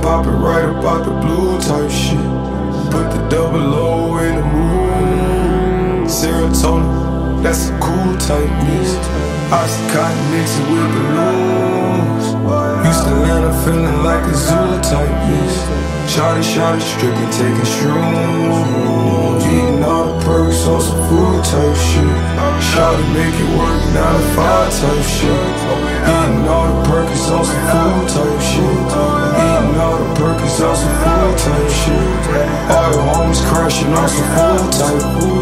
poppin' right about the blue type shit. Put the double O in the moon. Serotonin, that's a cool type mix. Oxycontin mixing with balloons. Houston, Atlanta, feeling like a Zulu type mix. Shawty, stripping, taking shrooms. Eating all the perks on some food type shit. Shawty, make it work, 9 to 5 type shit. Eating all the perks on some food type shit. Eating all the perks on some food type shit. All your homies crashing on some food type.